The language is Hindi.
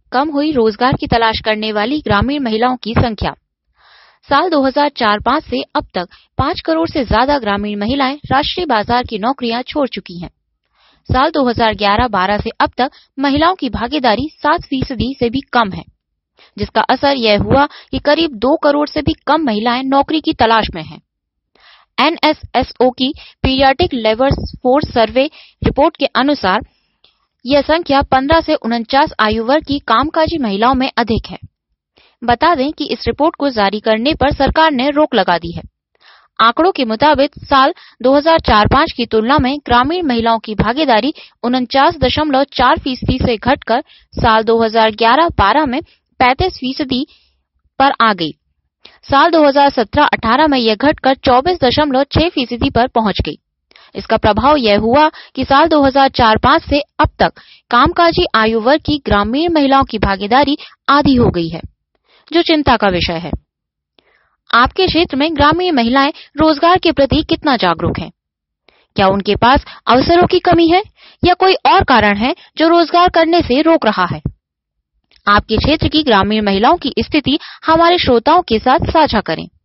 कम हुई रोजगार की तलाश करने वाली ग्रामीण महिलाओं की संख्या। साल 2004-5 से अब तक 5 करोड़ से ज्यादा ग्रामीण महिलाएं राष्ट्रीय बाजार की नौकरियां छोड़ चुकी हैं। साल 2011-12 से अब तक महिलाओं की भागीदारी 7% से भी कम है, जिसका असर यह हुआ कि करीब 2 करोड़ से भी कम महिलाएं नौकरी की तलाश में हैं। NSSO की paediatric labour force survey report के अनुसार यह संख्या 15 से 49 आयु वर्ग की कामकाजी महिलाओं में अधिक है। बता दें कि इस रिपोर्ट को जारी करने पर सरकार ने रोक लगा दी है। आंकड़ों के मुताबिक साल 2004-5 की तुलना में ग्रामीण महिलाओं की भागीदारी 49.4% से घटकर साल 2011-12 में 35% पर आ गई। साल 2017-18 में यह घटकर 24.6% पर पहुंच गई। इसका प्रभाव यह हुआ कि साल 2004-5 से अब तक कामकाजी आयु वर्ग की ग्रामीण महिलाओं की भागीदारी आधी हो गई है, जो चिंता का विषय है। आपके क्षेत्र में ग्रामीण महिलाएं रोजगार के प्रति कितना जागरूक हैं? क्या उनके पास अवसरों की कमी है या कोई और कारण है जो रोजगार करने से रोक रहा है? आपके क्षेत्र की ग्रामीण महिलाओं की स्थिति हमारे श्रोताओं के साथ साझा करें।